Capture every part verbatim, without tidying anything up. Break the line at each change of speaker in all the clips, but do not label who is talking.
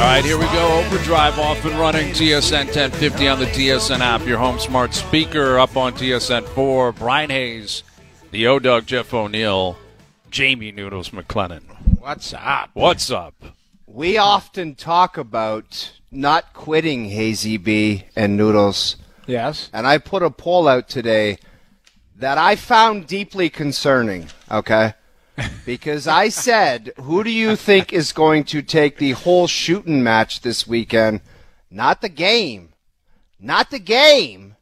All right, here we go. Overdrive off and running. T S N ten fifty on the T S N app. Your home smart speaker up on T S N four. Brian Hayes, the O-Dog, Jeff O'Neill, Jamie Noodles McLennan.
What's up?
What's up?
We often talk about not quitting, Hazy B and Noodles.
Yes.
And I put a poll out today that I found deeply concerning, okay? Because I said, who do you think is going to take the whole shooting match this weekend? Not the game. Not the game.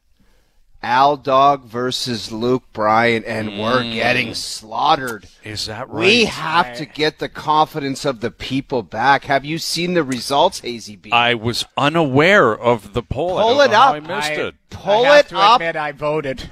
Al Dog versus Luke Bryan, and mm. we're getting slaughtered.
Is that right?
We have to get the confidence of the people back. Have you seen the results, Hazy B?
I was unaware of the poll.
Pull
I
it
up.
I
missed
I,
it.
Pull
I have
it
to
up.
admit I voted.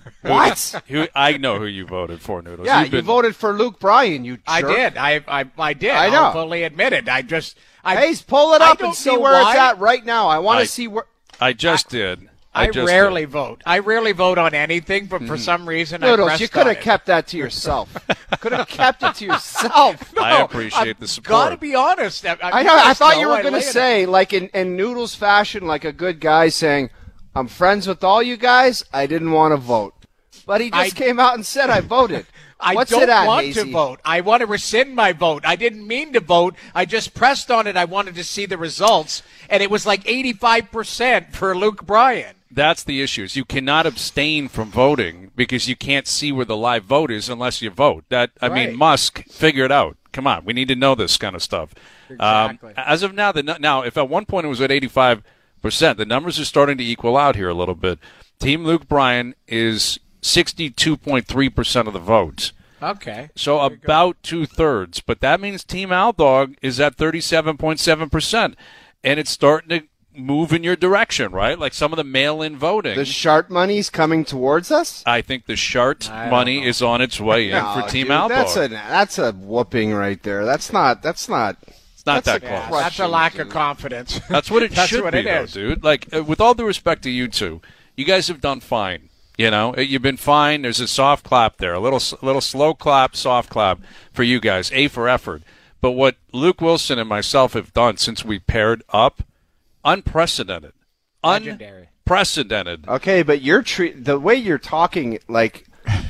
What?
Who, I know who you voted for, Noodles.
Yeah,
You've
you
been,
voted for Luke Bryan, you jerk.
I did. I, I I did.
I know.
I'll fully admit it. I just. I,
Hayes, pull it
I
up
don't
and see
know
where
why.
it's at right now. I want
I-
to see where.
I just did. I,
I
just
rarely
did.
vote. I rarely vote on anything, but for some reason I
Noodles,
pressed
you could
on
have
it.
kept that to yourself. Could have kept it to yourself.
I appreciate the support.
Got to be honest. I,
I know. I thought you were
going
to say, like in, in Noodles fashion, like a good guy saying, "I'm friends with all you guys. I didn't want to vote," but he just
I-
came out and said, "I voted."
I
What's
don't
it at,
want
Hazy?
to vote. I want to rescind my vote. I didn't mean to vote. I just pressed on it. I wanted to see the results, and it was like eighty-five percent for Luke Bryan.
That's the issue. Is you cannot abstain from voting because you can't see where the live vote is unless you vote. That I
Right.
mean, Musk, figure it out. Come on, we need to know this kind of stuff.
Exactly.
Um, as of now, the now if at one point it was at eighty-five percent, the numbers are starting to equal out here a little bit. Team Luke Bryan is sixty-two point three percent of the votes.
Okay.
So about two-thirds. But that means Team Al Dog is at thirty-seven point seven percent. And it's starting to move in your direction, right? Like some of the mail-in voting.
The sharp money's coming towards us.
I think the Shart
I don't
money
know.
is on its way in
No,
for Team
dude,
Al Dog.
That's a that's a whooping right there. That's not. That's not.
It's not
that's
that
a
close.
Yeah,
crushing,
that's a lack
dude.
of confidence.
That's what it
That's
should
what
be,
it
though,
is.
dude. Like, uh, with all due respect to you two, you guys have done fine. You know, you've been fine. There's a soft clap there, a little, little slow clap, soft clap for you guys. A for effort. But what Luke Wilson and myself have done since we paired up, unprecedented,
Legendary.
unprecedented.
Okay, but you're tre- the way you're talking, like,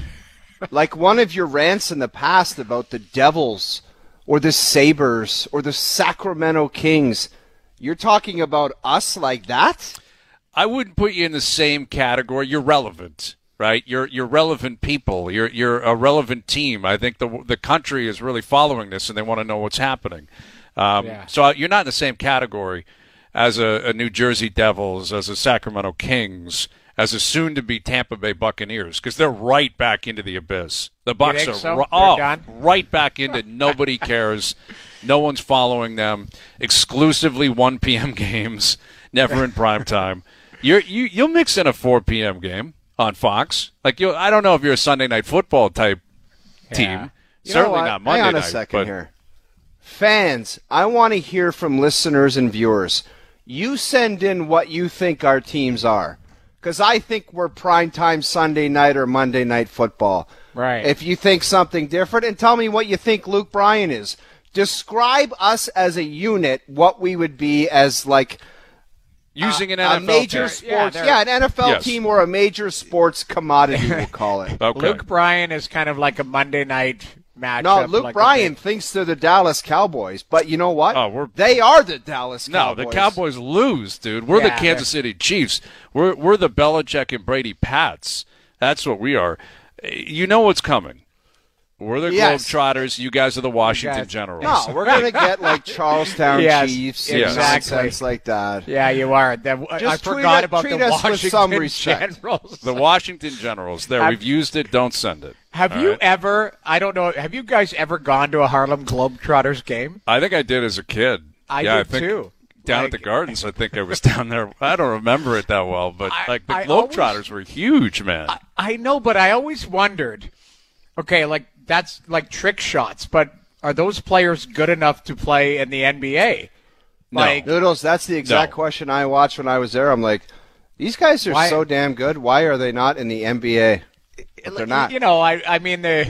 like one of your rants in the past about the Devils or the Sabres or the Sacramento Kings. You're talking about us like that?
I wouldn't put you in the same category. You're relevant, right? You're you're relevant people. You're you're a relevant team. I think the the country is really following this, and they want to know what's happening. Um,
Yeah.
So you're not in the same category as a, a New Jersey Devils, as a Sacramento Kings, as a soon-to-be Tampa Bay Buccaneers, because they're right back into the abyss. The Bucs
think
are
so?
ri-
They're
oh,
done?
right back into nobody cares. No one's following them. Exclusively one p.m. games, never in prime time. You're, you you'll mix in a four p.m. game on Fox. Like you, I don't know if you're a Sunday night football type team.
Yeah.
You
Certainly
know what?
not Monday
Hang on a
night.
second
but
here. Fans, I want to hear from listeners and viewers. You send in what you think our teams are, because I think we're primetime Sunday night or Monday night football.
Right.
If you think something different, and tell me what you think Luke Bryan is. Describe us as a unit, what we would be as like
using an
a
N F L
major
team.
sports,
Yeah,
yeah,
they're-
an N F L
Yes.
team or a major sports commodity, we'll call it.
Okay.
Luke Bryan is kind of like a Monday night matchup.
No, Luke
like a
Bryan
big-
thinks they're the Dallas Cowboys, but you know what?
Oh, we're-
they are the Dallas
No,
Cowboys.
the Cowboys lose, dude. We're the
Yeah,
Kansas City Chiefs. We're we're the Belichick and Brady Pats. That's what we are. You know what's coming. We're the
Yes.
Globetrotters. You guys are the Washington
Exactly.
Generals.
No, we're going to get like Charlestown
Yes,
Chiefs
yes.
and
exactly.
nonsense like that.
Yeah, you are. That- I
Just treat
forgot
it-
about
treat
the
us with
Washington
some respect.
Generals.
The Washington Generals. There,
Have-
we've used it. Don't send it.
Have
All
you
right?
ever? I don't know. Have you guys ever gone to a Harlem Globetrotters game?
I think I did as a kid.
I
yeah,
did
I think
too.
Down
Like-
at the Gardens, I think I was down there. I don't remember it that well, but
I-
like the
I
Globetrotters
always-
were huge, man.
I, I know, but I always wondered. Okay, like that's like trick shots, but are those players good enough to play in the N B A?
No.
Like,
Noodles, that's the exact
No.
question I watched when I was there. I'm like, these guys are
Why-
so damn good. Why are they not in the N B A? But they're not.
You know, I I mean the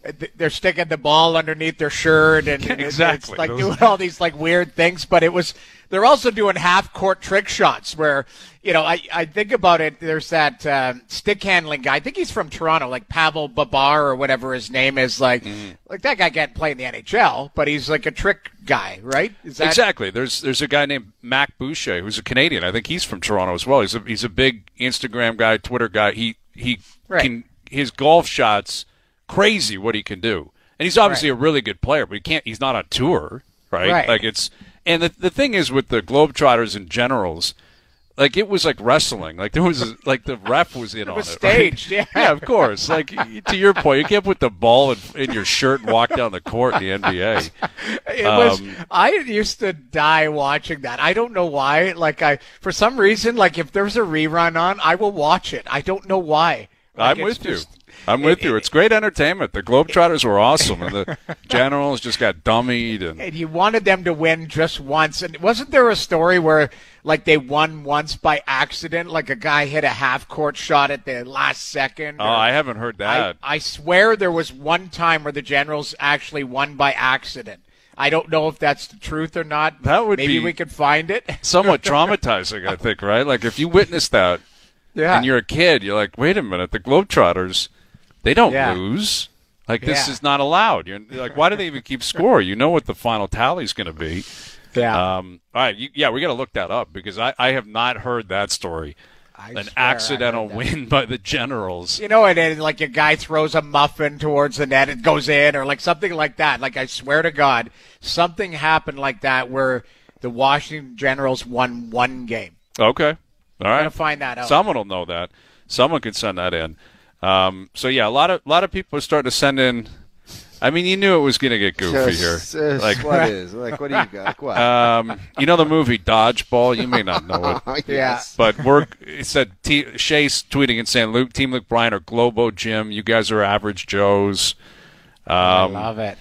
they're sticking the ball underneath their shirt and, and
exactly.
it's like
Those...
doing all these like weird things. But it was they're also doing half court trick shots where, you know, I, I think about it. There's that uh, stick handling guy. I think he's from Toronto, like Pavel Babar or whatever his name is. Like, mm. like that guy can't play in the N H L, but he's like a trick guy, right? Is that...
Exactly. There's there's a guy named Mac Boucher who's a Canadian. I think he's from Toronto as well. He's a he's a big Instagram guy, Twitter guy. He he
right.
can his golf shots crazy what he can do. And he's obviously
right.
a really good player, but he can't. He's not on tour, right?
right?
Like it's and the the thing is with the Globetrotters and Generals, like it was like wrestling. Like there was like the ref was in
it
on
was
it.
Staged,
right?
yeah.
Yeah, of course. Like to your point, you can't put the ball in, in your shirt and walk down the court in the N B A.
It was. Um, I used to die watching that. I don't know why. Like I, for some reason, like if there's a rerun on, I will watch it. I don't know why. Like
I'm with
just,
you. I'm with it, you. It's great entertainment. The Globetrotters were awesome, and the Generals just got dummied. And...
and you wanted them to win just once. And wasn't there a story where, like, they won once by accident? Like a guy hit a half-court shot at the last second?
Oh, I haven't heard that.
I, I swear there was one time where the Generals actually won by accident. I don't know if that's the truth or not.
That would
Maybe
be
we could find it.
somewhat traumatizing, I think, right? Like, if you witness that
yeah.
and you're a kid, you're like, wait a minute, the Globetrotters... They don't
yeah.
lose. Like, this
yeah.
is not allowed. You're like, why do they even keep score? You know what the final tally is going to be.
Yeah.
Um, all right. You, yeah, we got to look that up because I, I have not heard that story.
I
An accidental
that.
win by the Generals.
You know, and then, like, a guy throws a muffin towards the net, it goes in, or, like, something like that. Like, I swear to God, something happened like that where the Washington Generals won one game.
Okay. All right.
I'm going to find that out.
Someone will know that. Someone can send that in. Um, so yeah, a lot of a lot of people are starting to send in. I mean, you knew it was going to get goofy
just,
here.
Just
like
what is? Like what do you got? Like what?
Um, you know the movie Dodgeball? You may not know it.
yeah.
But we're it said T, Shay's tweeting and saying Luke, Team Luke Bryan or Globo Jim. You guys are average Joes. Um,
I love it.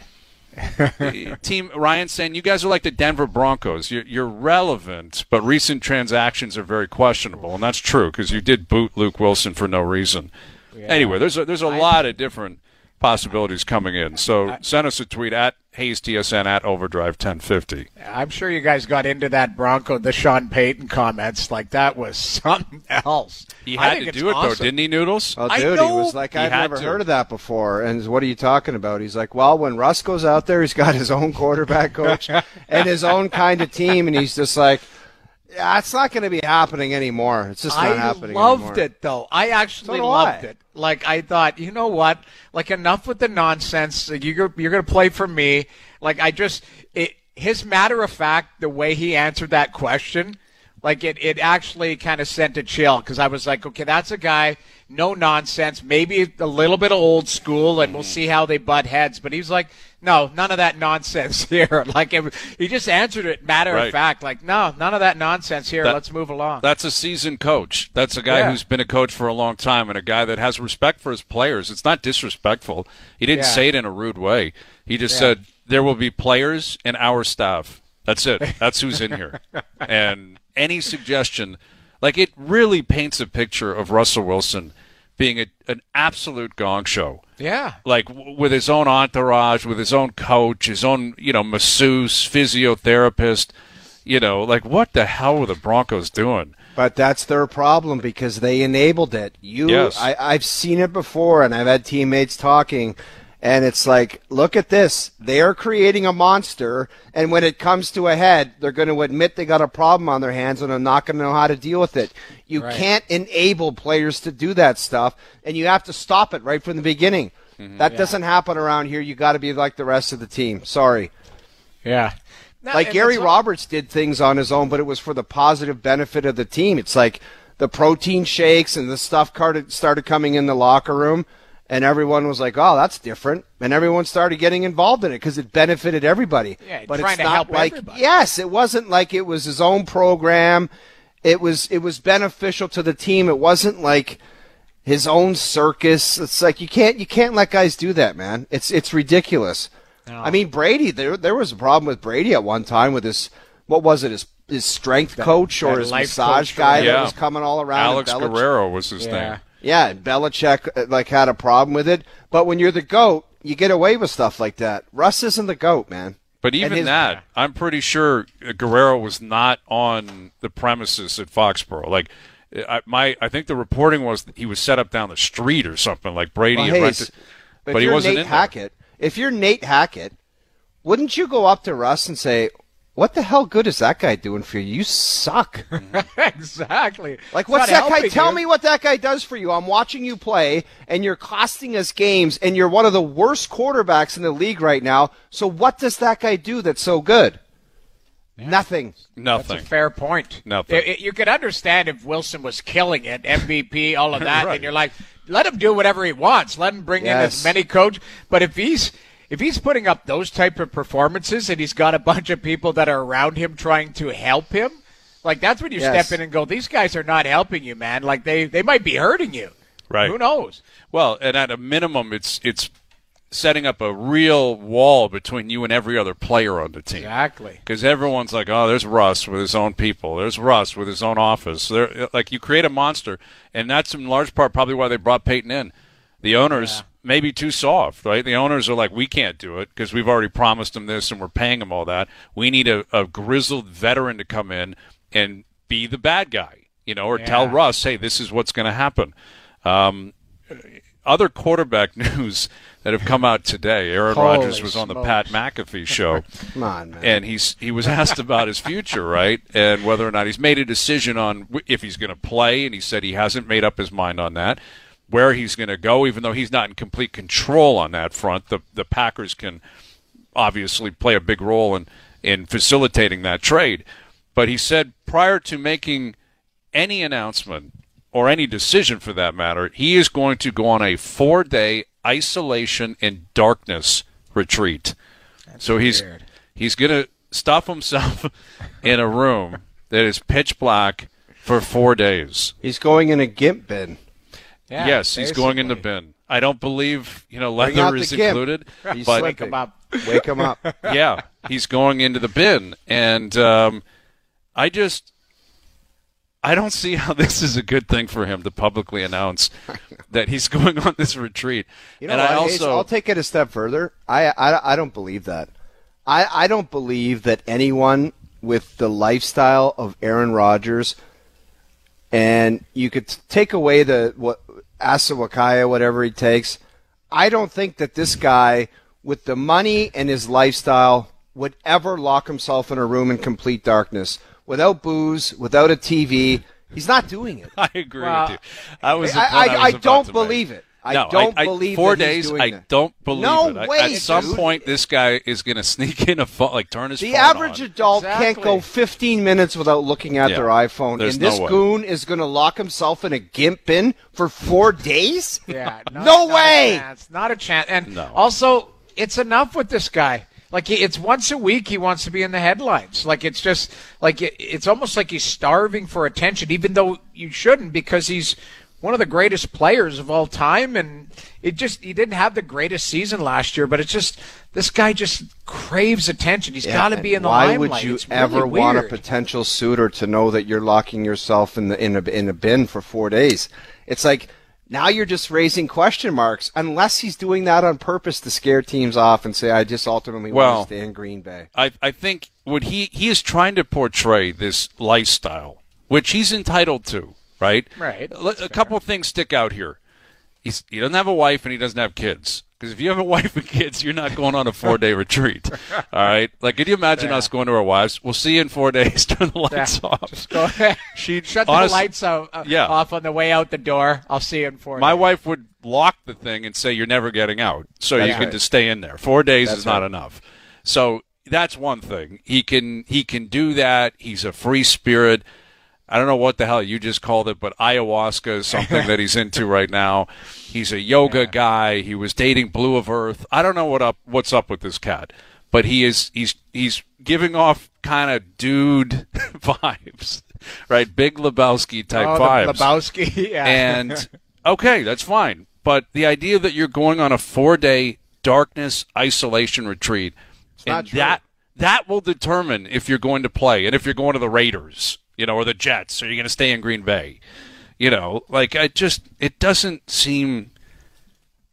Team Ryan saying you guys are like the Denver Broncos. You're, you're relevant, but recent transactions are very questionable, and that's true because you did boot Luke Wilson for no reason. Yeah. Anyway, there's a, there's a I, lot of different possibilities coming in. So I, send us a tweet at Hayes T S N at Overdrive ten fifty.
I'm sure you guys got into that Bronco, the Sean Payton comments. Like that was something else.
He had to do it
awesome.
though, didn't he, Noodles?
Oh, dude, he was like, I've never
to.
heard of that before. And what are you talking about? He's like, well, when Russ goes out there, he's got his own quarterback coach and his own kind of team, and he's just like, yeah, it's not going to be happening anymore. It's just not
I
happening
loved
anymore.
it, though. I actually
so
loved
I.
it. Like, I thought, you know what? Like, enough with the nonsense. You're, you're going to play for me. Like, I just it, – his matter of fact, the way he answered that question, like, it, it actually kind of sent a chill because I was like, okay, that's a guy, no nonsense, maybe a little bit of old school, and we'll see how they butt heads. But he's like, no, none of that nonsense here. Like, it, he just answered it matter
right.
of fact. Like, no, none of that nonsense here.
That,
Let's move along.
That's a seasoned coach. That's a guy
yeah.
who's been a coach for a long time and a guy that has respect for his players. It's not disrespectful. He didn't
yeah.
say it in a rude way. He just
yeah.
said, there will be players and our staff. That's it. That's who's in here. And any suggestion, like it really paints a picture of Russell Wilson being a, an absolute gong show.
Yeah.
Like w- with his own entourage, with his own coach, his own, you know, masseuse, physiotherapist, you know, like what the hell were the Broncos doing?
But that's their problem because they enabled it. You,
yes.
I, I've seen it before, and I've had teammates talking, and it's like, look at this. They are creating a monster, and when it comes to a head, they're going to admit they got a problem on their hands, and they're not going to know how to deal with it. You
right.
can't enable players to do that stuff, and you have to stop it right from the beginning. Mm-hmm. That yeah. doesn't happen around here. You got to be like the rest of the team. Sorry.
Yeah.
Like Gary Roberts did things on his own, but it was for the positive benefit of the team. It's like the protein shakes and the stuff started coming in the locker room, and everyone was like, oh, that's different. And everyone started getting involved in it because it benefited everybody.
Yeah,
but
trying
it's
to
not
help
like,
everybody.
Yes, it wasn't like it was his own program. It was it was beneficial to the team. It wasn't like his own circus. It's like you can't you can't let guys do that, man. It's it's ridiculous. No. I mean, Brady, there there was a problem with Brady at one time with his, what was it, his his strength
that,
coach or his massage guy
yeah.
that was coming all around.
Alex Guerrero was his
yeah.
name.
Yeah, and Belichick like had a problem with it. But when you're the GOAT, you get away with stuff like that. Russ isn't the GOAT, man.
But even
his,
that, I'm pretty sure Guerrero was not on the premises at Foxborough. Like, I, my, I think the reporting was that he was set up down the street or something, like Brady
well,
had
hey,
rented.
But,
but he wasn't
Nate
in
Hackett, there. If you're Nate Hackett, wouldn't you go up to Russ and say, what the hell good is that guy doing for you? You suck.
Exactly.
Like,
It's
what's
not
that guy?
helping
Tell
you.
me what that guy does for you. I'm watching you play, and you're costing us games, and you're one of the worst quarterbacks in the league right now. So what does that guy do that's so good? Yeah. Nothing.
Nothing.
That's a fair point.
Nothing.
It, it, you could understand if Wilson was killing it, M V P, all of that,
Right.
and you're like, let him do whatever he wants. Let him bring
Yes.
in as many coach. But if he's if he's putting up those type of performances and he's got a bunch of people that are around him trying to help him, like that's when you
Yes.
step in and go, these guys are not helping you, man. Like they, they might be hurting you.
Right.
Who knows?
Well, and at a minimum, it's it's setting up a real wall between you and every other player on the team.
Exactly.
Because everyone's like, oh, there's Russ with his own people. There's Russ with his own office. There, like you create a monster, and that's in large part probably why they brought Peyton in. The owners
Yeah.
may be too soft, right? The owners are like, we can't do it because we've already promised them this and we're paying them all that. We need a, a grizzled veteran to come in and be the bad guy, you know, or
Yeah.
tell Russ, hey, this is what's going to happen. Um, other quarterback news that have come out today. Aaron
Holy
Rodgers was on the
smokes.
Pat McAfee show.
Come on, man.
And he's he was asked about his future, right, and whether or not he's made a decision on w- if he's going to play, and he said he hasn't made up his mind on that, where he's going to go, even though he's not in complete control on that front. The the Packers can obviously play a big role in, in facilitating that trade. But he said prior to making any announcement, or any decision for that matter, he is going to go on a four-day isolation and darkness retreat.
That's
so he's
weird.
he's going to stuff himself in a room that is pitch black for four days.
He's going in a gimp bin.
Yeah,
yes, he's going in the
basically.
bin. I don't believe, you know,
Bring out
leather
the
is
gimp.
included,
He's
but
Wake him up.
Wake him up.
yeah, he's going into the bin, and um, I just I don't see how this is a good thing for him to publicly announce that he's going on this retreat.
You know
and
what,
I
Hayes?
also
I'll take it a step further. I, I, I don't believe that. I, I don't believe that anyone with the lifestyle of Aaron Rodgers, and you could t- take away the what Asawakaya, whatever he takes, I don't think that this guy with the money and his lifestyle would ever lock himself in a room in complete darkness without booze, without a T V. He's not doing it.
I agree
Well,
with you. I was. the
I,
point
I,
was
I
about
don't
to
believe
make.
it. I
no,
don't
I, I,
believe
four
that he's
days.
doing
I
that.
don't believe
No
it. I-
way,
At some
dude.
point, this guy is going to sneak in a phone, like turn his
The
phone
average
on.
adult
Exactly.
can't go fifteen minutes without looking at
Yeah.
their iPhone.
There's
and this
no way.
goon is going to lock himself in a gimp bin for four days?
Yeah, not,
No
not
way!
A chance, not a chance. And
No.
also, it's enough with this guy. Like he, it's once a week he wants to be in the headlines. Like it's just like it, it's almost like he's starving for attention, even though you shouldn't, because he's one of the greatest players of all time. And it just he didn't have the greatest season last year, but it's just this guy just craves attention. He's got to
and
be in the
why
limelight.
would you
It's really
ever want a
weird.
potential suitor to know that you're locking yourself in the in a in a bin for four days? It's like now you're just raising question marks, unless he's doing that on purpose to scare teams off and say, I just ultimately
Well,
want to stay in Green Bay.
I, I think what he, he is trying to portray this lifestyle, which he's entitled to, right?
Right.
L- A couple of things stick out here. He's, he doesn't have a wife and he doesn't have kids. Because if you have a wife and kids, you're not going on a four-day retreat. All right? Like, could you imagine
Yeah.
us going to our wives? We'll see you in four days. Turn the lights
Yeah.
off.
Just go ahead.
She'd
Shut
honest-
the lights out, uh,
Yeah.
off on the way out the door. I'll see you in four
My
days.
wife would lock the thing and say you're never getting out, so
That's
you can
right.
just stay in there. Four days
That's
is not
right.
enough. So that's one thing. He can he can do that. He's a free spirit. I don't know what the hell you just called it, but ayahuasca is something that he's into right now. He's a yoga
Yeah.
guy. He was dating Blue of Earth. I don't know what up what's up with this cat, but he is he's he's giving off kind of dude vibes, right? Big Lebowski type
oh,
vibes.
The Lebowski, yeah.
And okay, that's fine. But the idea that you're going on a four-day darkness isolation retreat,
not
and
true.
that that will determine if you're going to play and if you're going to the Raiders, you know, or the Jets, or you're going to stay in Green Bay. You know, like I just it doesn't seem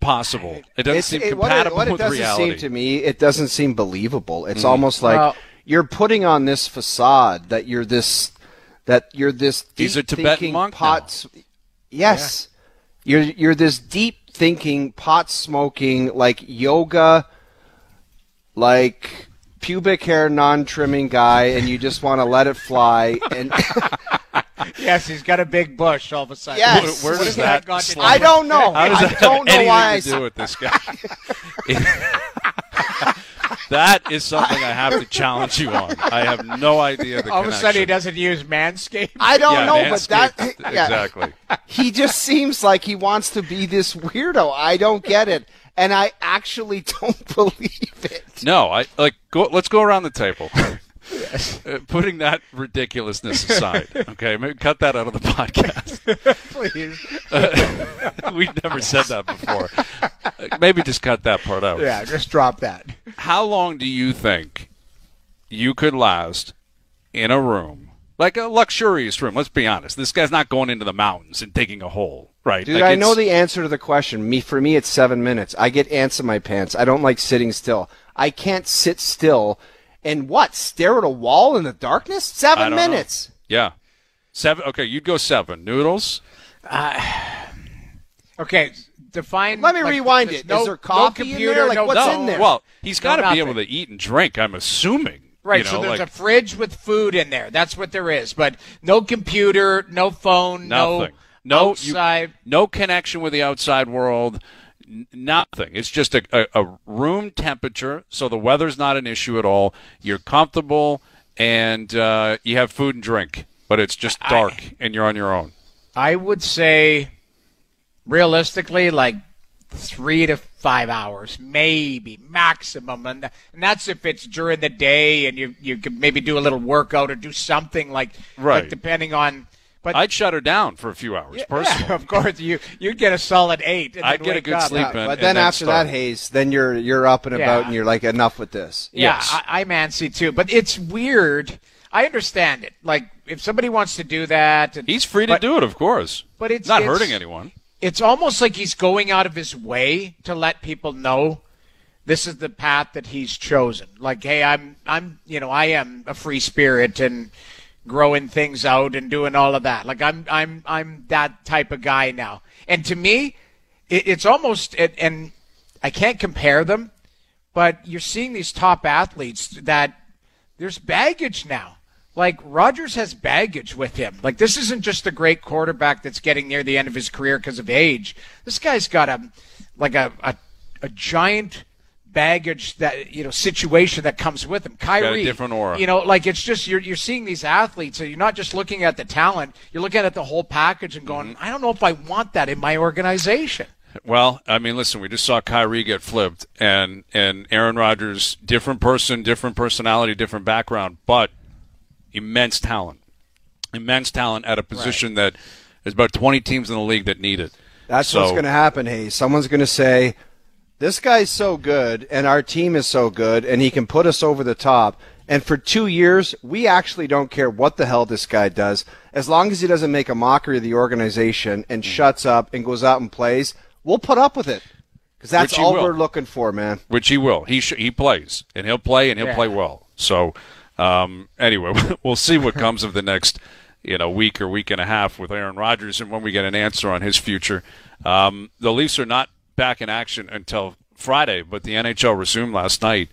possible. It doesn't
It's-
seem
it- what it-
compatible
what it
with
doesn't
reality.
seem to me, it doesn't seem believable. It's almost like
Well-
you're putting on this facade that you're this, that you're this.
He's a
deep
Tibetan
thinking
monk
pot. Yes, you're you're this deep thinking, pot smoking, like yoga, like pubic hair non trimming guy, and you just want to let it fly. And
Yes, he's got a big bush all of a sudden.
Yes.
Where
What
does
has
that
got to
slide?
do
I
with-
don't know.
How does
I
that
don't
have
know why I
anything to
s-
do with this guy? That is something I have to challenge you on. I have no idea the
All of a
connection.
sudden he doesn't use Manscaped.
I don't
Yeah,
know, but that
Manscaped,
yeah.
exactly.
He just seems like he wants to be this weirdo. I don't get it, and I actually don't believe it.
No, I like. Go, let's go around the table. Uh, putting that ridiculousness aside, okay, maybe cut that out of the podcast.
Please.
We've never said that before. Uh, maybe just cut that part out.
Yeah, just drop that.
How long do you think you could last in a room, like a luxurious room? Let's be honest. This guy's not going into the mountains and digging a hole, right?
Dude,
Like,
I
it's-
know the answer to the question. Me, for me, it's seven minutes. I get ants in my pants. I don't like sitting still. I can't sit still and what? Stare at a wall in the darkness?
I
Seven
don't know.
minutes.
Yeah, seven. Okay, you'd go seven. Noodles.
Okay, define.
Let me
like,
rewind
there's
it.
No,
Is there coffee
no
in
computer,
there? Like,
no
what's
phone.
in there?
Well, he's got to
No
be
nothing.
able to eat and drink. I'm assuming.
Right,
You know,
so there's
like,
a fridge with food in there. That's what there is. But no computer, no phone,
nothing.
no
No,
outside.
You, no connection with the outside world. N- Nothing. It's just a, a, a room temperature, so the weather's not an issue at all. You're comfortable, and uh, you have food and drink, but it's just dark, and you're on your own.
I would say, realistically, like three to five hours, maybe maximum, and and that's if it's during the day and you you could maybe do a little workout or do something like
Right.
like depending on. But
I'd shut her down for a few hours,
yeah,
personally.
yeah, of course, you you'd get a solid eight. And
I'd
then
get a
wake
good
up.
sleep.
Yeah,
and-
but
and
then
then
after
start.
that, Hayes, then you're you're up and about,
Yeah.
and you're like, enough with this.
Yeah,
Yes.
I, I'm antsy too, but it's weird. I understand it. Like if somebody wants to do that, and,
He's free to
but,
do it, of course.
But it's
not
it's-
hurting anyone.
It's almost like he's going out of his way to let people know this is the path that he's chosen. Like, hey, I'm, I'm, you know, I am a free spirit and growing things out and doing all of that. Like, I'm, I'm, I'm that type of guy now. And to me, it, it's almost, it, and I can't compare them, but you're seeing these top athletes that there's baggage now. Like, Rodgers has baggage with him. Like, this isn't just a great quarterback that's getting near the end of his career because of age. This guy's got a, like a, a, a giant baggage that, you know, situation that comes with him. Kyrie.
different aura.
You know, like, it's just, you're, you're seeing these athletes, and you're not just looking at the talent, you're looking at the whole package and going,
Mm-hmm.
I don't know if I want that in my organization.
Well, I mean, listen, we just saw Kyrie get flipped, and, and Aaron Rodgers, different person, different personality, different background, but immense talent. Immense talent at a position that there's about twenty teams in the league that need it.
That's
So-
what's going to happen, Hayes. Someone's going to say, this guy's so good, and our team is so good, and he can put us over the top. And for two years, we actually don't care what the hell this guy does. As long as he doesn't make a mockery of the organization and shuts up and goes out and plays, we'll put up with it. Because that's
Which he
all
will.
we're looking for, man.
Which he will. He sh- he plays, and he'll play, and he'll
Yeah.
play well. So, um, anyway, we'll see what comes of the next, you know, week or week and a half with Aaron Rodgers, and when we get an answer on his future. Um, the Leafs are not back in action until Friday, but the N H L resumed last night,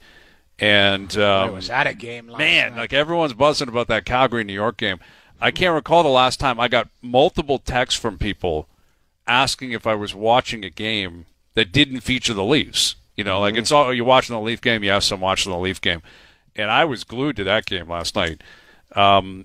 and um,
I was at a game last
man,
night.
like everyone's buzzing about that Calgary New York game. I can't recall the last time I got multiple texts from people asking if I was watching a game that didn't feature the Leafs. You know, like it's all you're watching the Leaf game. Yes, I'm watching the Leaf game, and I was glued to that game last night. Um,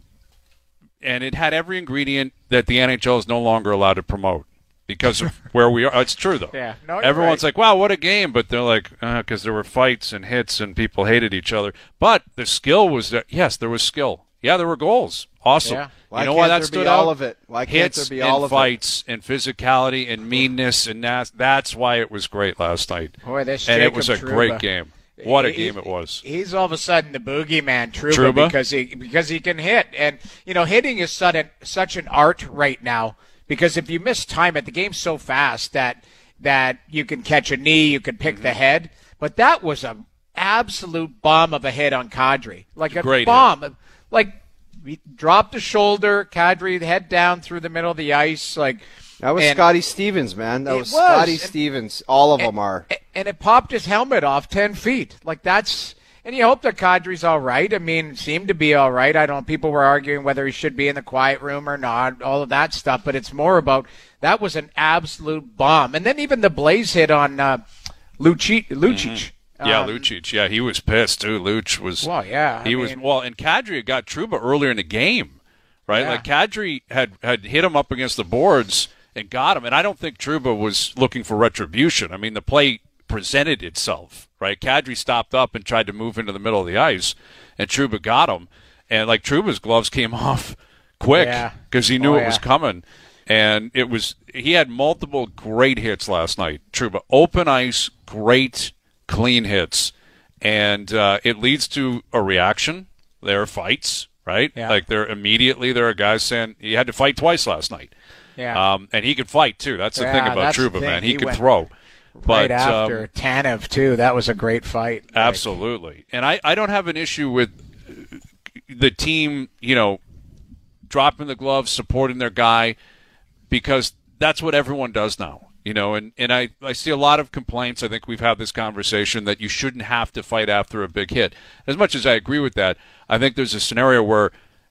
and it had every ingredient that the N H L is no longer allowed to promote because of where we are. It's true though.
Yeah, no, you're
everyone's
right.
like, "Wow, what a game!" But they're like, because there were fights and hits and people hated each other. But the skill was there. Yes, there was skill. Yeah, there were goals. Awesome.
Yeah.
Why
you know
can't
why that
there
stood
be
out?
all of it? Why can't
Hits
there be
and
all of it?
fights and physicality and meanness, and that's that's why it was great last night.
Boy, this
and it
Jacob
was a
Trouba.
great game. What a
He-
game it was.
He's all of a sudden the boogeyman, Trouba,
Trouba?
because he because he can hit, and you know, hitting is such an such an art right now. Because if you miss time it, the game's so fast that that you can catch a knee, you can pick mm-hmm. the head. But that was an absolute bomb of a hit on Kadri. Like a
Great
bomb.
Hit.
Like, he dropped the shoulder, Kadri head down through the middle of the ice. Like
That was
and
Scotty Stevens, man. That was,
was
Scotty
and,
Stevens. All of
and,
them are.
And it popped his helmet off ten feet. Like, that's – and you hope that Kadri's all right. I mean, seemed to be all right. I don't know. People were arguing whether he should be in the quiet room or not, all of that stuff. But it's more about that was an absolute bomb. And then even the Blaze hit on uh, Lucic. Lucic.
Mm-hmm. Yeah,
um,
Lucic. Yeah, he was pissed too. Luch was.
Well, yeah. I
he
mean,
was well, and Kadri had got Trouba earlier in the game, right?
Yeah.
Like Kadri had had hit him up against the boards and got him, and I don't think Trouba was looking for retribution. I mean, the play presented itself, right? Kadri stopped up and tried to move into the middle of the ice, and Trouba got him, and like Trouba's gloves came off quick because
yeah.
he knew
oh,
it was
yeah.
coming. And it was he had multiple great hits last night. Trouba, open ice, great, clean hits. And uh, it leads to a reaction. There are fights, right?
Yeah.
Like there immediately there are guys saying he had to fight twice last night.
Yeah.
Um, and he can fight too. That's the
yeah,
thing about
Trouba,
man. He,
he
can
went
throw.
Right
but,
after
um,
Tanev too. That was a great fight.
Absolutely. Like, and I, I don't have an issue with the team, you know, dropping the gloves, supporting their guy, because that's what everyone does now. You know, and, and I, I see a lot of complaints. I think we've had this conversation that you shouldn't have to fight after a big hit. As much as I agree with that, I think there's a scenario where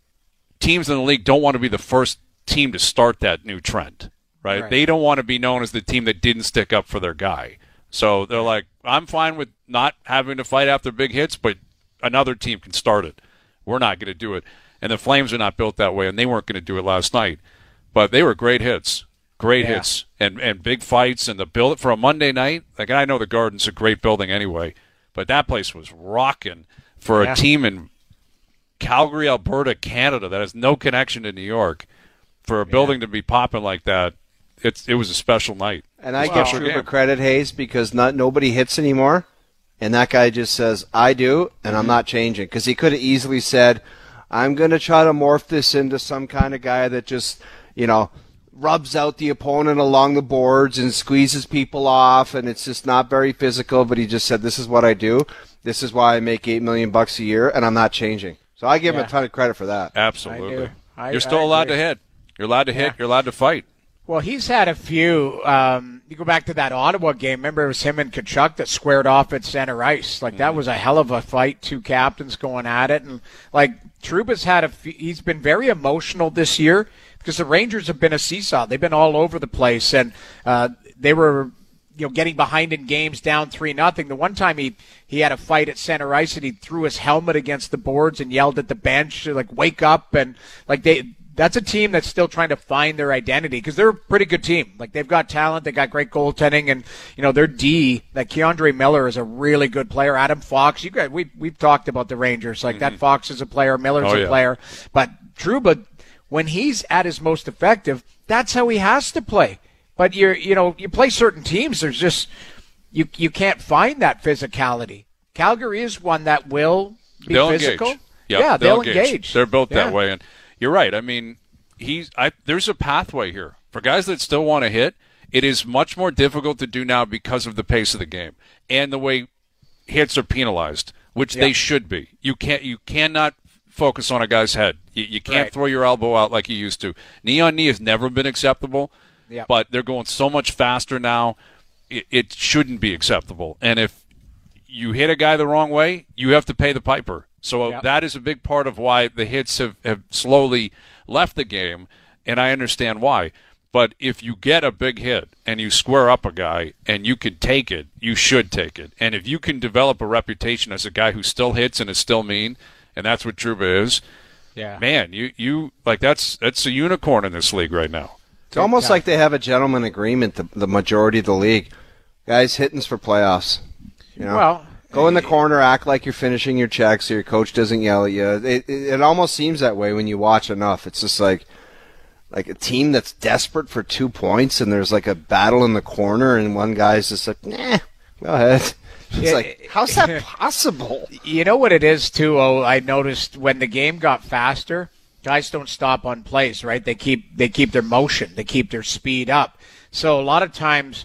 teams in the league don't want to be the first team to start that new trend, right?
Right.
They don't want to be known as the team that didn't stick up for their guy. So they're like, I'm fine with not having to fight after big hits, but another team can start it. We're not going to do it. And the Flames are not built that way, and they weren't going to do it last night. But they were great hits. Great
yeah.
hits and, and big fights, and the build for a Monday night. Like, I know the Garden's a great building anyway, but that place was rocking for
yeah.
a team in Calgary, Alberta, Canada that has no connection to New York. For a building yeah. to be popping like that, it's it was a special night.
And I give Trouba credit, Hayes, because not nobody hits anymore, and that guy just says, "I do," and mm-hmm. I'm not changing, because he could have easily said, "I'm going to try to morph this into some kind of guy that just, you know." rubs out the opponent along the boards and squeezes people off, and it's just not very physical. But he just said, "This is what I do. This is why I make eight million bucks a year, and I'm not changing." So I give
yeah.
him a ton of credit for that.
Absolutely,
I I,
you're still
I
allowed to hit. You're allowed to hit. Yeah. You're allowed to fight.
Well, he's had a few. Um, you go back to that Ottawa game. Remember, it was him and Tkachuk that squared off at center ice. Like, that was a hell of a fight. Two captains going at it, and like Trouba's had a. Few, he's been very emotional this year, because the Rangers have been a seesaw. They've been all over the place, and uh, they were, you know, getting behind in games, down three nothing. The one time he he had a fight at center ice, and he threw his helmet against the boards and yelled at the bench, like, "Wake up!" And like they. That's a team that's still trying to find their identity, because they're a pretty good team. Like, they've got talent, they got great goaltending, and you know their D. Like, Keandre Miller is a really good player. Adam Fox, you guys, we we've talked about the Rangers. Like mm-hmm. that Fox is a player, Miller's
oh,
a
yeah.
player, but Trouba, when he's at his most effective, that's how he has to play. But you're you know you play certain teams, there's just you you can't find that physicality. Calgary is one that will be
they'll
physical.
Engage. Yep,
yeah,
they'll,
they'll
engage.
engage.
They're built
yeah.
that way, and you're right. I mean, he's I, there's a pathway here for guys that still want to hit. It is much more difficult to do now because of the pace of the game and the way hits are penalized, which
yeah.
they should be. You can't you cannot focus on a guy's head. You, you can't
right.
throw your elbow out like you used to. Knee on knee has never been acceptable,
yeah.
but they're going so much faster now. It, it shouldn't be acceptable. And if you hit a guy the wrong way, you have to pay the piper. So
yep.
that is a big part of why the hits have, have slowly left the game, and I understand why. But if you get a big hit and you square up a guy and you can take it, you should take it. And if you can develop a reputation as a guy who still hits and is still mean, and that's what Trouba is,
yeah.
man, you, you like that's that's a unicorn in this league right now.
It's almost like they have a gentleman agreement, the, the majority of the league. Guys, hitting's for playoffs. You know?
Well,
go in the corner, act like you're finishing your checks so your coach doesn't yell at you. It, it, it almost seems that way when you watch enough. It's just like like a team that's desperate for two points, and there's like a battle in the corner, and one guy's just like, nah, go ahead. It's
yeah,
like, how's that possible?
You know what it is, too, oh, I noticed when the game got faster, guys don't stop on plays, right? They keep they keep their motion. They keep their speed up. So a lot of times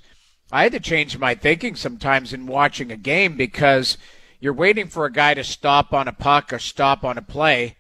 I had to change my thinking sometimes in watching a game because you're waiting for a guy to stop on a puck or stop on a play,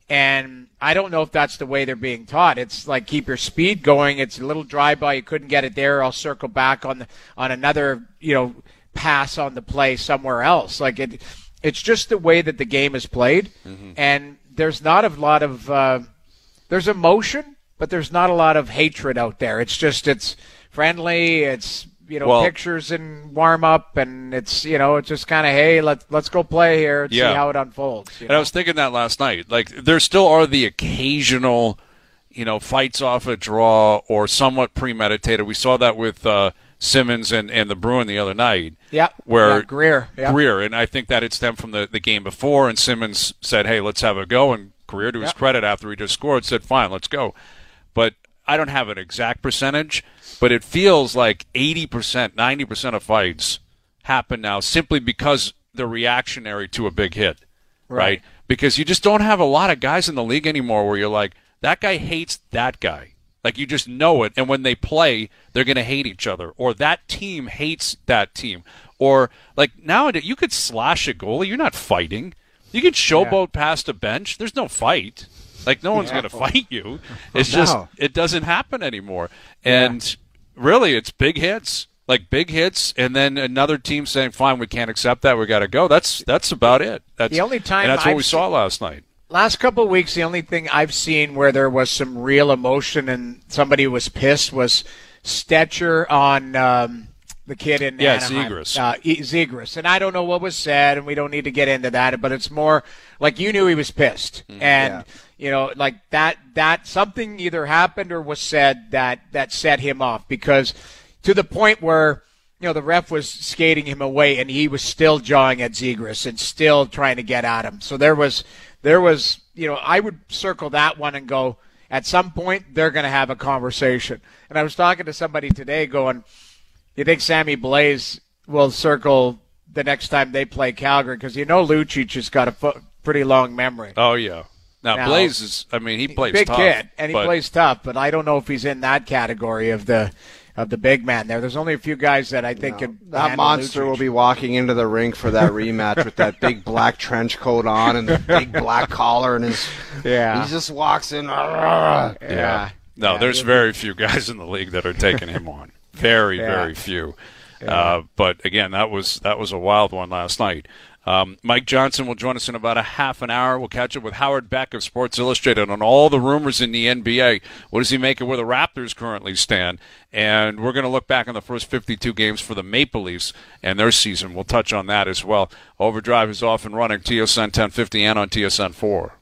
and I don't know if that's the way they're being taught. It's like keep your speed going. It's a little drive-by. You couldn't get it there. I'll circle back on the, on another, you know, pass on the play somewhere else. Like it, it's just the way that the game is played, mm-hmm. and there's not a lot of uh, there's emotion, but there's not a lot of hatred out there. It's just it's friendly. It's you know, well, pictures and warm up, and it's you know, it's just kind of hey, let's let's go play here and yeah. see how it unfolds. You
and
know?
I was thinking that last night. Like there still are the occasional, you know, fights off a draw or somewhat premeditated. We saw that with uh, Simmons and, and the Bruin the other night.
Yeah,
where
yeah, Greer, yeah.
Greer, and I think that it stemmed from the, the game before. And Simmons said, "Hey, let's have a go." And Greer, to his yeah. credit, after he just scored, said, "Fine, let's go." But I don't have an exact percentage, but it feels like eighty percent, ninety percent of fights happen now simply because they're reactionary to a big hit, right. right? Because you just don't have a lot of guys in the league anymore where you're like, that guy hates that guy. Like, you just know it, and when they play, they're going to hate each other. Or that team hates that team. Or, like, nowadays, you could slash a goalie. You're not fighting. You can showboat yeah. past a bench. There's no fight. Like, no one's yeah. going to fight you. It's no. just, it doesn't happen anymore. And yeah. really, it's big hits. Like, big hits, and then another team saying, fine, we can't accept that, we got to go. That's that's about it. That's,
the only time
and that's what
I've
we saw last night.
Last couple of weeks, the only thing I've seen where there was some real emotion and somebody was pissed was Stetcher on um, the kid in
yeah,
Anaheim.
Zegras.
Uh, Zegras. And I don't know what was said, and we don't need to get into that, but it's more like you knew he was pissed. Mm, and, yeah. you know, like that, that something either happened or was said that, that set him off because to the point where, you know, the ref was skating him away and he was still jawing at Zegras and still trying to get at him. So there was – There was, you know, I would circle that one and go, at some point, they're going to have a conversation. And I was talking to somebody today going, you think Sammy Blais will circle the next time they play Calgary? Because you know Lucic has got a fo- pretty long memory.
Oh, yeah. Now, now Blais is, I mean, he plays
big
tough.
Big kid, and he
but...
plays tough, but I don't know if he's in that category of the – of the big man there. There's only a few guys that I think
no,
could
that monster
Lucic.
will be walking into the rink for that rematch with that big black trench coat on and the big black collar and his
yeah.
he just walks in.
Yeah.
yeah. No,
yeah.
there's very few guys in the league that are taking him on. Very, yeah. very few. Yeah. Uh, but again, that was that was a wild one last night. Um, Mike Johnson will join us in about a half an hour. We'll catch up with Howard Beck of Sports Illustrated on all the rumors in the N B A. What does he make of where the Raptors currently stand? And we're going to look back on the first fifty-two games for the Maple Leafs and their season. We'll touch on that as well. Overdrive is off and running, T S N ten fifty and on T S N four.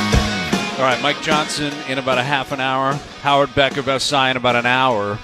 All right, Mike Johnson in about a half an hour. Howard Beck of S I in about an hour.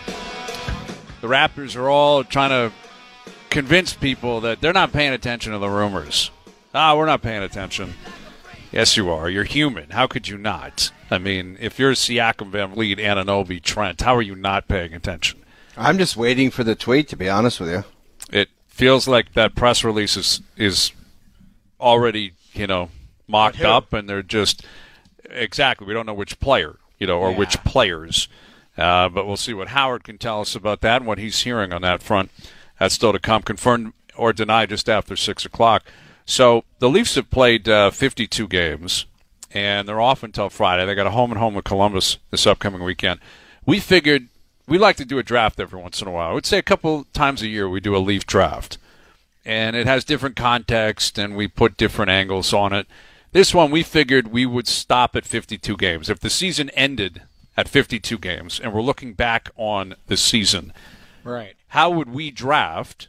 The Raptors are all trying to convince people that they're not paying attention to the rumors. Ah, we're not paying attention. Yes, you are. You're human. How could you not? I mean, if you're Siakam, Van Vliet, Anunoby, Trent, how are you not paying attention?
I'm just waiting for the tweet, to be honest with you.
It feels like that press release is, is already, you know, mocked up, and they're just exactly. We don't know which player, you know, or yeah. which players. Uh, but we'll see what Howard can tell us about that and what he's hearing on that front. That's still to come, confirmed or denied just after six o'clock. So the Leafs have played uh, fifty-two games, and they're off until Friday. They got a home and home with Columbus this upcoming weekend. We figured we like to do a draft every once in a while. I would say a couple times a year we do a Leaf draft, and it has different context, and we put different angles on it. This one, we figured we would stop at fifty-two games. If the season ended at fifty-two games, and we're looking back on the season,
right?
How would we draft?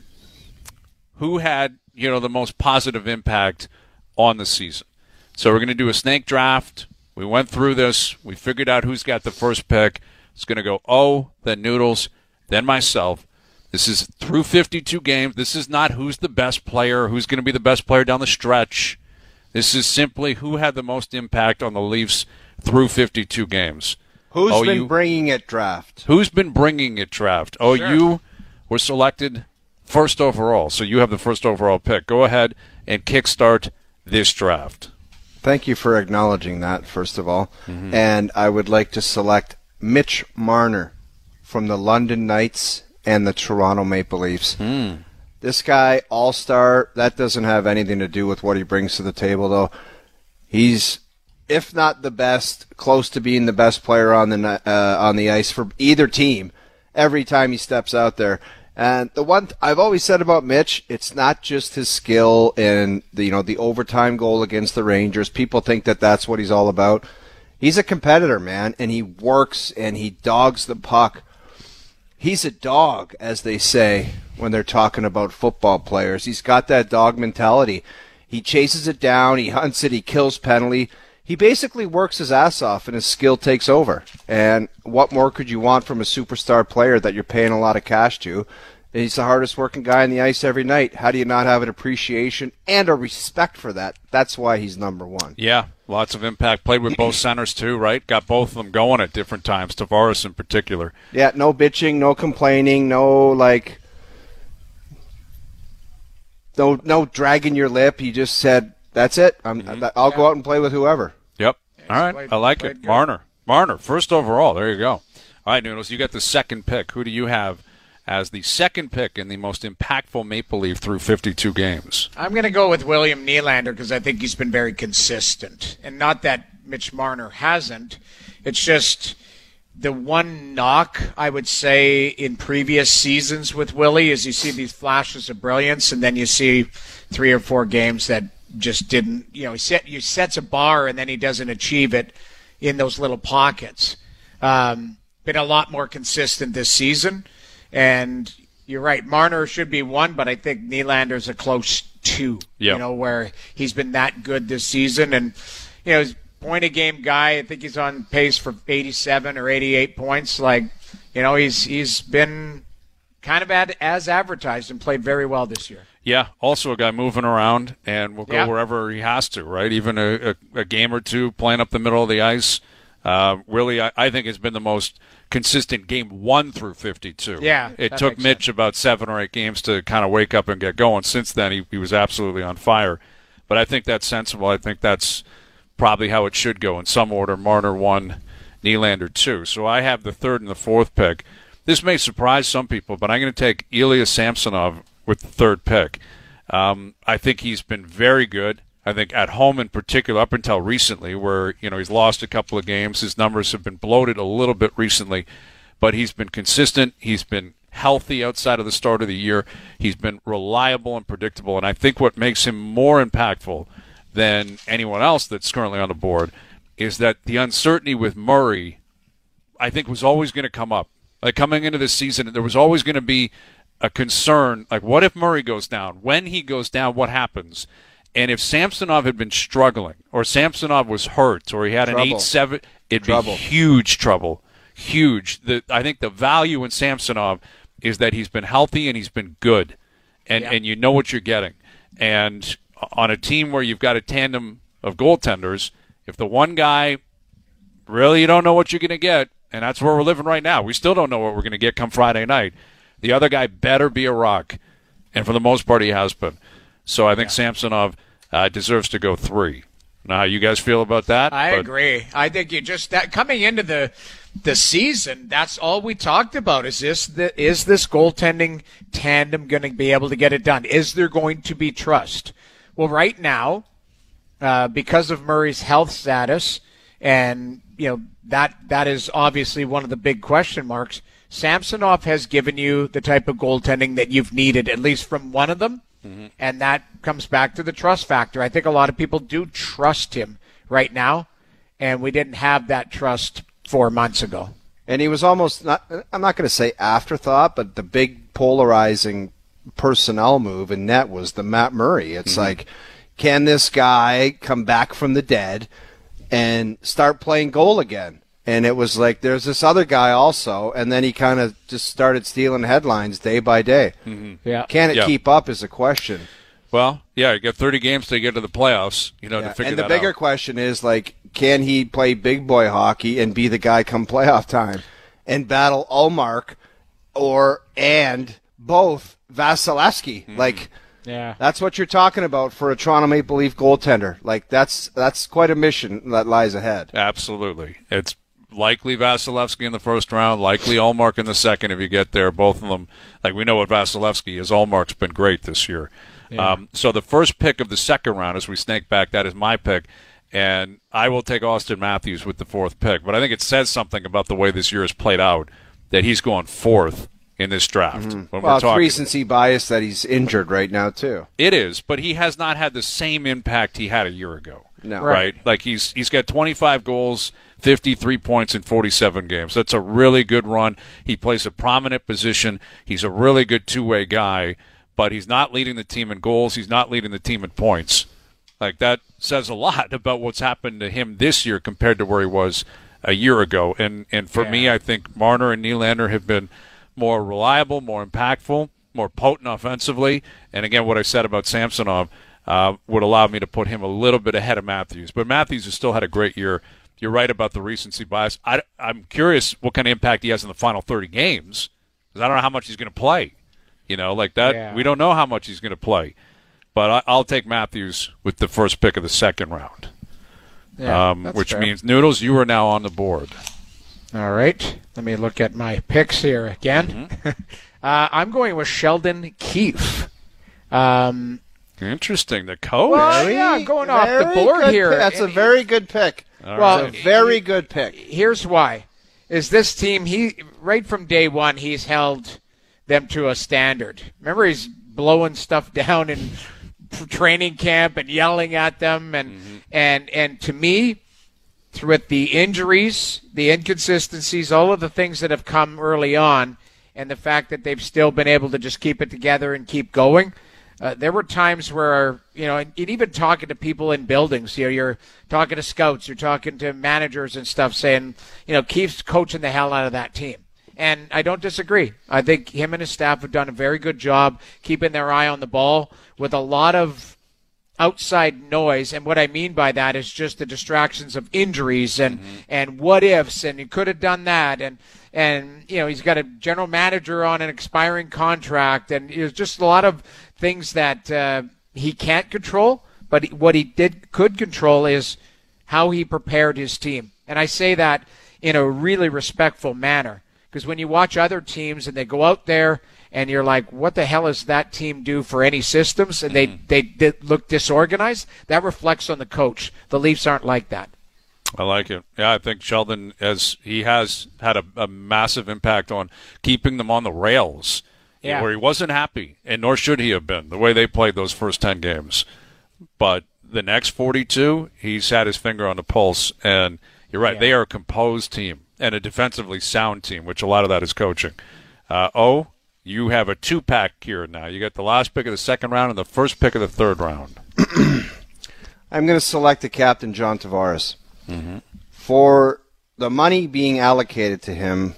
Who had, you know, the most positive impact on the season? So we're going to do a snake draft. We went through this. We figured out who's got the first pick. It's going to go O, then Noodles, then myself. This is through fifty-two games. This is not who's the best player, who's going to be the best player down the stretch. This is simply who had the most impact on the Leafs through fifty-two games.
Who's
oh,
been
you,
bringing it draft?
Who's been bringing it draft? Oh,
sure.
You were selected first overall, so you have the first overall pick. Go ahead and kickstart this draft.
Thank you for acknowledging that, first of all. Mm-hmm. And I would like to select Mitch Marner from the London Knights and the Toronto Maple Leafs.
Mm.
This guy, all-star, that doesn't have anything to do with what he brings to the table, though. He's, if not the best, close to being the best player on the uh, on the ice for either team every time he steps out there. And the one th- I've always said about Mitch, it's not just his skill in the, you know, the overtime goal against the Rangers. People think that that's what he's all about. He's a competitor, man, and he works and he dogs the puck. He's a dog, as they say when they're talking about football players. He's got that dog mentality. He chases it down, he hunts it, he kills penalty. He basically works his ass off and his skill takes over. And what more could you want from a superstar player that you're paying a lot of cash to? He's the hardest working guy on the ice every night. How do you not have an appreciation and a respect for that? That's why he's number one.
Yeah, lots of impact. Played with both centers too, right? Got both of them going at different times, Tavares in particular.
Yeah, no bitching, no complaining, no like no no dragging your lip. He just said, that's it. I'm, mm-hmm. I'll go out and play with whoever.
Yep.
Yeah,
all right.
played,
I like it.
good.
Marner. Marner, first overall. There you go. All right, Noodles, you got the second pick. Who do you have as the second pick in the most impactful Maple Leaf through fifty-two games?
I'm going to go with William Nylander because I think he's been very consistent. And not that Mitch Marner hasn't. It's just the one knock, I would say, in previous seasons with Willie is you see these flashes of brilliance and then you see three or four games that just didn't, you know, he set, he sets a bar and then he doesn't achieve it in those little pockets. Um, been a lot more consistent this season. And you're right, Marner should be one, but I think Nylander's a close two,
yep.
you know, where he's been that good this season. And, you know, he's a point-a-game guy. I think he's on pace for eighty-seven or eighty-eight points. Like, you know, he's he's been kind of ad, as advertised and played very well this year.
Yeah, also a guy moving around and will go
yeah.
wherever he has to, right? Even a, a, a game or two playing up the middle of the ice. Uh, really, I, I think has been the most consistent game one through fifty-two.
Yeah,
it took Mitch
sense.
about seven or eight games to kind of wake up and get going. Since then, he, he was absolutely on fire. But I think that's sensible. I think that's probably how it should go in some order. Marner one, Nylander two. So I have the third and the fourth pick. This may surprise some people, but I'm going to take Ilya Samsonov with the third pick. Um, I think he's been very good. I think at home in particular, up until recently, where you know he's lost a couple of games, his numbers have been bloated a little bit recently, but he's been consistent. He's been healthy outside of the start of the year. He's been reliable and predictable, and I think what makes him more impactful than anyone else that's currently on the board is that the uncertainty with Murray, I think, was always going to come up. Like coming into this season, there was always going to be a concern, like what if Murray goes down? When he goes down, what happens? And if Samsonov had been struggling, or Samsonov was hurt, or he had
trouble.
an eight seven, it'd
trouble.
be huge trouble. Huge. The, I think the value in Samsonov is that he's been healthy and he's been good. And,
yeah.
and you know what you're getting. And on a team where you've got a tandem of goaltenders, if the one guy, really you don't know what you're going to get, and that's where we're living right now. We still don't know what we're going to get come Friday night. The other guy better be a rock. And for the most part, he has been. So I think yeah. Samsonov uh, deserves to go three. Now, how you guys feel about that?
I
but,
agree. I think you just that coming into the the season, that's all we talked about. Is this the is this goaltending tandem going to be able to get it done? Is there going to be trust? Well, right now, uh, because of Murray's health status, and you know that that is obviously one of the big question marks. Samsonov has given you the type of goaltending that you've needed, at least from one of them. Mm-hmm. And that comes back to the trust factor. I think a lot of people do trust him right now, and we didn't have that trust four months ago.
And he was almost not, I'm not going to say afterthought, but the big polarizing personnel move in net was the Matt Murray. It's mm-hmm. like, can this guy come back from the dead and start playing goal again? And it was like, there's this other guy also, and then he kind of just started stealing headlines day by day.
Mm-hmm.
Yeah.
Can it
yeah.
keep up is a question.
Well, yeah, you got thirty games to get to the playoffs, you know,
yeah.
to figure
and the
that
bigger
out.
question is, like, can he play big boy hockey and be the guy come playoff time and battle Ullmark or, and both Vasilevsky? Mm-hmm. Like,
yeah,
that's what you're talking about for a Toronto Maple Leaf goaltender. Like, that's that's quite a mission that lies ahead.
Absolutely. It's likely Vasilevsky in the first round, likely Ullmark in the second if you get there. Both of them, like we know what Vasilevsky is. Ullmark's been great this year. Yeah. Um, so the first pick of the second round, as we snake back, that is my pick. And I will take Austin Matthews with the fourth pick. But I think it says something about the way this year has played out that he's going fourth in this draft.
Mm-hmm.
When
well,
we're
it's
talking.
recency bias that he's injured right now, too.
It is, but he has not had the same impact he had a year ago.
No.
Right? Like he's he's got twenty-five goals, fifty-three points in forty-seven games. That's a really good run. He plays a prominent position. He's a really good two-way guy, but he's not leading the team in goals. He's not leading the team in points. Like that says a lot about what's happened to him this year compared to where he was a year ago. And and for yeah. me, I think Marner and Nylander have been more reliable, more impactful, more potent offensively. And again, what I said about Samsonov uh, would allow me to put him a little bit ahead of Matthews. But Matthews has still had a great year. You're right about the recency bias. I, I'm curious what kind of impact he has in the final thirty games, because I don't know how much he's going to play. You know, like that. Yeah. We don't know how much he's going to play. But I, I'll take Matthews with the first pick of the second round,
yeah,
um, which
fair.
means, Noodles, you are now on the board.
All right. Let me look at my picks here again. Mm-hmm. uh, I'm going with Sheldon Keefe. Um,
Interesting. The coach.
Well, yeah, I'm going off the board here.
Pick. That's a very good pick.
All
well,
right.
a very good pick.
Here's why. Is this team, he right from day one, he's held them to a standard. Remember, he's blowing stuff down in training camp and yelling at them. And, mm-hmm. and, and to me, with the injuries, the inconsistencies, all of the things that have come early on, and the fact that they've still been able to just keep it together and keep going, uh, there were times where, you know, and, and even talking to people in buildings, you know, you're talking to scouts, you're talking to managers and stuff saying, you know, Keefe's coaching the hell out of that team. And I don't disagree. I think him and his staff have done a very good job keeping their eye on the ball with a lot of outside noise. And what I mean by that is just the distractions of injuries and, mm-hmm. and what ifs, and you could have done that. And, and, you know, he's got a general manager on an expiring contract, and there's just a lot of things that uh, he can't control. But what he did could control is how he prepared his team. And I say that in a really respectful manner. Because when you watch other teams and they go out there and you're like, what the hell does that team do for any systems? And they, they, they look disorganized. That reflects on the coach. The Leafs aren't like that.
I like it. Yeah, I think Sheldon, as he has had a, a massive impact on keeping them on the rails, yeah. where he wasn't happy, and nor should he have been, the way they played those first ten games. But the next forty-two, he's had his finger on the pulse, and you're right, yeah. they are a composed team and a defensively sound team, which a lot of that is coaching. Uh, oh, you have a two-pack here now. You got the last pick of the second round and the first pick of the third round.
I'm going to select the captain, John Tavares.
Mm-hmm.
For the money being allocated to him,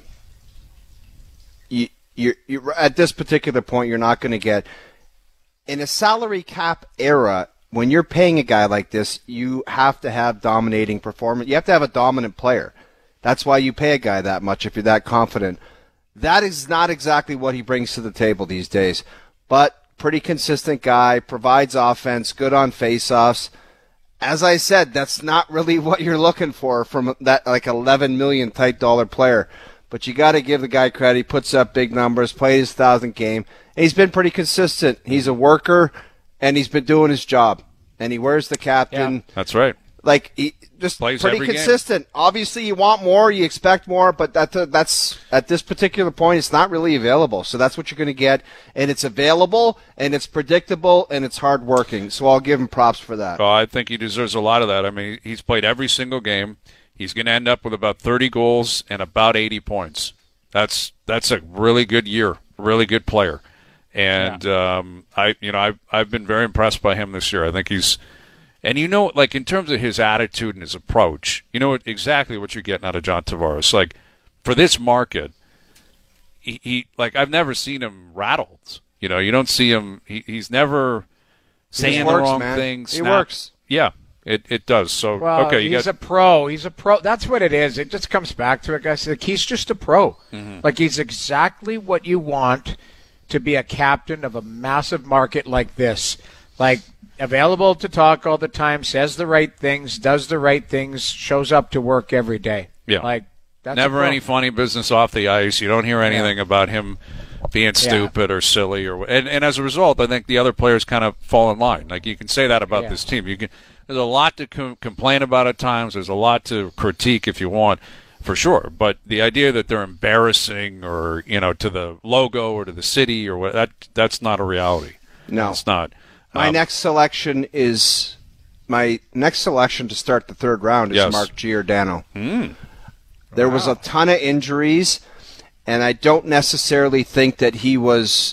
you, you're, you're, at this particular point, you're not going to get – in a salary cap era, when you're paying a guy like this, you have to have dominating performance. You have to have a dominant player. That's why you pay a guy that much if you're that confident. That is not exactly what he brings to the table these days. But pretty consistent guy, provides offense, good on faceoffs. As I said, that's not really what you're looking for from that like eleven million type dollar player. But you got to give the guy credit. He puts up big numbers, played his thousandth game. And he's been pretty consistent. He's a worker, and he's been doing his job. And he wears the captain.
Yeah, that's right.
Like, he just
Plays
pretty consistent. Game. Obviously, you want more, you expect more, but that, uh, that's at this particular point, it's not really available. So that's what you're going to get, and it's available, and it's predictable, and it's hardworking. So I'll give him props for that.
Oh, I think he deserves a lot of that. I mean, he's played every single game. He's going to end up with about thirty goals and about eighty points. That's that's a really good year, really good player. And yeah. um, I, you know, I've I've been very impressed by him this year. I think he's. And you know, like in terms of his attitude and his approach, you know exactly what you're getting out of John Tavares. Like for this market, he, he like I've never seen him rattled. You know, you don't see him. He, he's never saying
works,
the wrong
man.
thing.
He works.
Yeah, it it does. So
well,
okay, you
he's
got
a pro. He's a pro. That's what it is. It just comes back to it, guys. Like he's just a pro.
Mm-hmm.
Like he's exactly what you want to be a captain of a massive market like this. Like. Available to talk all the time, says the right things, does the right things, shows up to work every day.
Yeah.
Like, That's
Never any funny business off the ice. You don't hear anything yeah. about him being stupid yeah. or silly, or and, and as a result, I think the other players kind of fall in line. Like you can say that about yeah. this team. You can. There's a lot to com- complain about at times. There's a lot to critique if you want, for sure. But the idea that they're embarrassing, or you know, to the logo or to the city or what, that that's not a reality.
No,
it's not.
My
um,
next selection is my next selection to start the third round is
yes.
Mark Giordano.
Mm.
There
wow.
was a ton of injuries, and I don't necessarily think that he was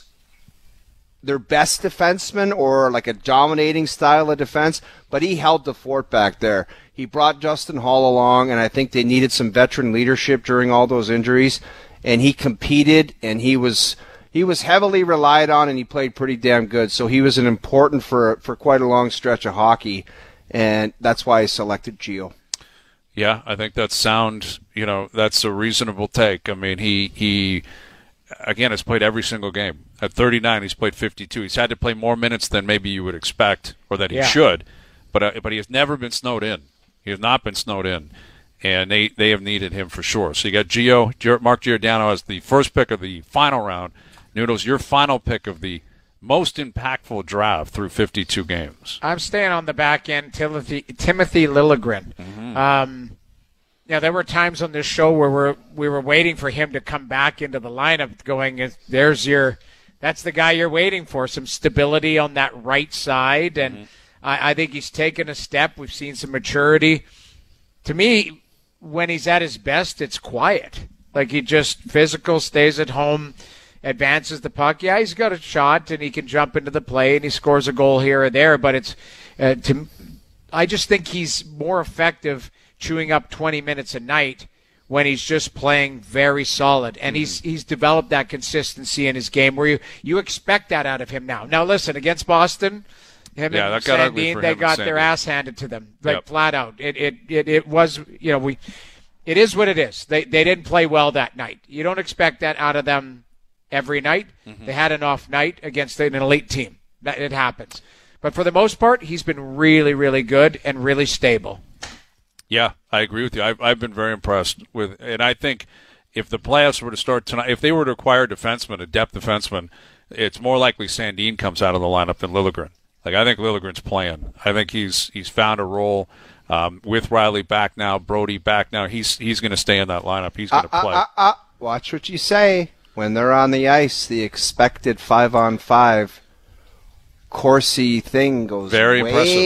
their best defenseman or like a dominating style of defense, but he held the fort back there. He brought Justin Hall along, and I think they needed some veteran leadership during all those injuries, and he competed, and he was he was heavily relied on, and he played pretty damn good. So he was an important for for quite a long stretch of hockey, and that's why I selected Gio.
Yeah, I think that's sound. You know, that's a reasonable take. I mean, he he again has played every single game. At thirty-nine, he's played fifty-two. He's had to play more minutes than maybe you would expect, or that he
yeah.
should. But uh, but he has never been snowed in. He has not been snowed in, and they they have needed him for sure. So you got Gio, Mark Giordano as the first pick of the final round. Noodles, your final pick of the most impactful draft through fifty-two games.
I'm staying on the back end, Timothy, Timothy Liljegren.
Mm-hmm.
Um, yeah, there were times on this show where we're, we were waiting for him to come back into the lineup going, there's your, that's the guy you're waiting for, some stability on that right side. And mm-hmm. I, I think he's taken a step. We've seen some maturity. To me, when he's at his best, it's quiet. Like he just physical, stays at home, advances the puck. Yeah, he's got a shot, and he can jump into the play, and he scores a goal here or there. But it's, uh, to, I just think he's more effective chewing up twenty minutes a night when he's just playing very solid. And mm-hmm. he's he's developed that consistency in his game where you, you expect that out of him now. Now, listen, against Boston, him
yeah,
and
got
Sandin, they got their ass handed to them, like
yep.
flat out. It, it it it was, you know, we. It is what it is. They they didn't play well that night. You don't expect that out of them every night. Mm-hmm. They had an off night against an elite team. That it happens. But for the most part, he's been really, really good and really stable.
Yeah, I agree with you. I've, I've been very impressed with, and I think if the playoffs were to start tonight, if they were to acquire a defenseman, a depth defenseman, it's more likely Sandin comes out of the lineup than Liljegren. Like I think Liljegren's playing. I think he's he's found a role um, with Riley back now, Brody back now. He's he's going to stay in that lineup. He's going to
uh,
play.
Uh, uh, uh, watch what you say. When they're on the ice, the expected five-on-five Corsi thing goes
very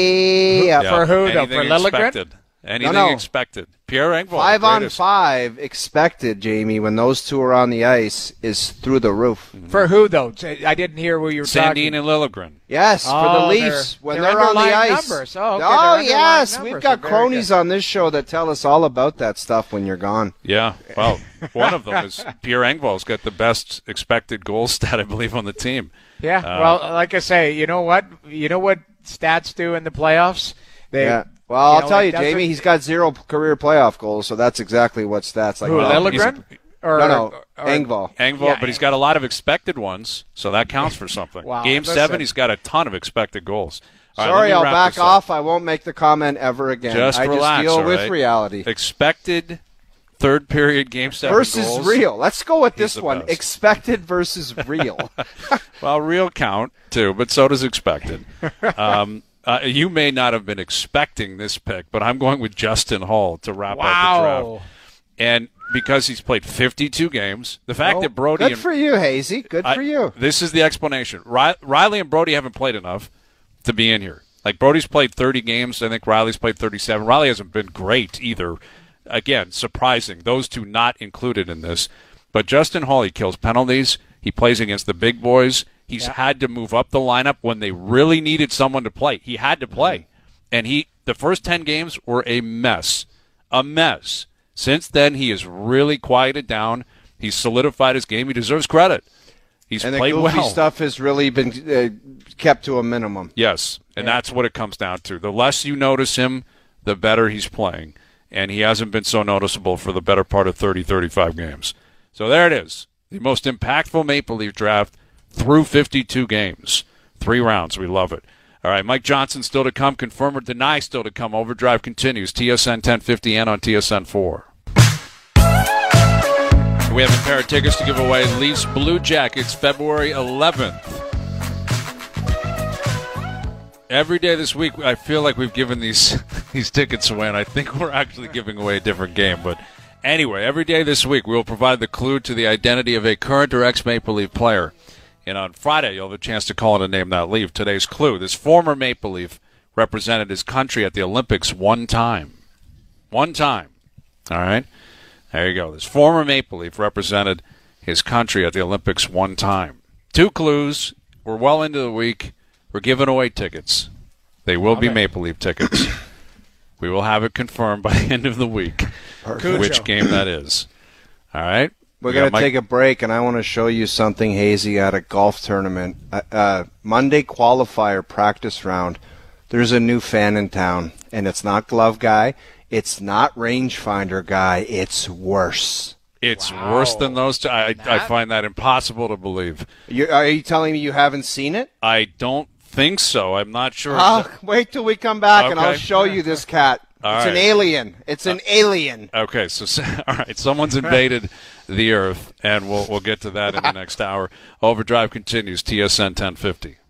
way
impressive.
up.
For who, though?
Anything
For Liljegren?
expected. Anything
no, no.
expected. Pierre Engvall.
Five on five expected, Jamie, when those two are on the ice is through the roof.
Mm-hmm. For who, though? I didn't hear where you were
Sandin
talking.
and Liljegren.
Yes,
oh,
for the Leafs.
They're,
when
they're,
they're on the ice.
Numbers. Oh, okay,
oh
they're
yes.
Numbers.
We've got cronies
good.
on this show that tell us all about that stuff when you're gone.
Yeah. Well, one of them is Pierre Engvall's got the best expected goal stat, I believe, on the team.
Yeah.
Uh,
well, like I say, you know what? You know what stats do in the playoffs? They,
yeah. Well, I'll
know,
tell you,
Jamie,
Jamie, he's got zero career playoff goals, so that's exactly what stats like.
Who,
well,
Liljegren? Or,
no, no,
or, or,
Engvall.
Engvall,
yeah,
but he's got a lot of expected ones, so that counts for something.
Wow,
Game
listen.
seven, he's got a ton of expected goals. All right,
Sorry, I'll
wrap
back
this up.
off. I won't make the comment ever again.
Just
I
relax,
just deal
all
with
right?
reality.
Expected third period game seven
versus
goals.
real. Let's go with
He's
this
the
one.
best.
Expected versus real.
Well, real count, too, but so does expected. um, uh, you may not have been expecting this pick, but I'm going with Justin Hall to wrap
wow.
up the draft. And because he's played fifty-two games, the fact
Oh,
that Brody
good
and,
for you, Hazy. Good
I-
for you.
This is the explanation. Ri- Riley and Brody haven't played enough to be in here. Like, Brody's played thirty games. I think Riley's played thirty-seven. Riley hasn't been great either. Again, surprising. Those two not included in this. But Justin Hall, he kills penalties. He plays against the big boys. He's
yeah.
had to move up the lineup when they really needed someone to play. He had to play. And he the first ten games were a mess. A mess. Since then, he has really quieted down. He's solidified his game. He deserves credit. He's
and the
played
goofy
well.
stuff has really been uh, kept to a minimum.
Yes, and
Yeah.
that's what it comes down to. The less you notice him, the better he's playing. And he hasn't been so noticeable for the better part of thirty, thirty-five games. So there it is. The most impactful Maple Leaf draft through fifty-two games. Three rounds. We love it. All right, Mike Johnson still to come. Confirm or deny still to come. Overdrive continues. T S N ten fifty and on T S N four. We have a pair of tickets to give away. Leafs Blue Jackets, February eleventh. Every day this week, I feel like we've given these these tickets away, and I think we're actually giving away a different game. But anyway, every day this week, we will provide the clue to the identity of a current or ex-Maple Leaf player. And on Friday, you'll have a chance to call in and name that Leaf. Today's clue, this former Maple Leaf represented his country at the Olympics one time. One time. All right? There you go. This former Maple Leaf represented his country at the Olympics one time. Two clues. We're well into the week. We're giving away tickets. They will be Maple Leaf tickets. We will have it confirmed by the end of the week
Perfect.
which game that is. All right?
We're
We
going
got
to
Mike-
take a break, and I want to show you something hazy at a golf tournament. Uh, uh, Monday qualifier practice round. There's a new fan in town, and it's not Glove Guy. It's not Rangefinder Guy. It's worse.
It's
Wow.
worse than those two. I, I
That-
find that impossible to believe.
You, are you telling me you haven't seen it?
I don't think so. I'm not sure.
Oh, wait till we come back, and I'll
Okay.
show you this cat.
All
it's
right.
an alien. It's an alien.
Okay, so all right, someone's invaded the Earth, and we'll we'll get to that in the next hour. Overdrive continues. T S N ten fifty.